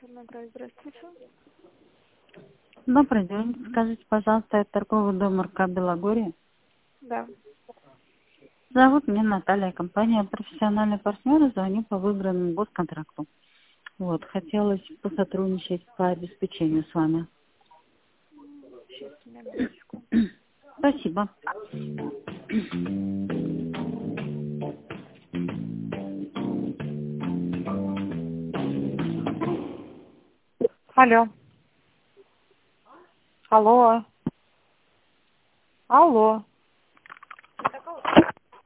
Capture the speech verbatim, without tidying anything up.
Здравствуйте. Добрый день. Скажите, пожалуйста, это торговый дом РК Белогорье? Да. Зовут меня Наталья, компания «Профессиональный партнер», звоню по выигранному госконтракту. Вот, хотелось посотрудничать по обеспечению с вами. Сейчас, на минуточку. Спасибо. Алло. Алло. Алло.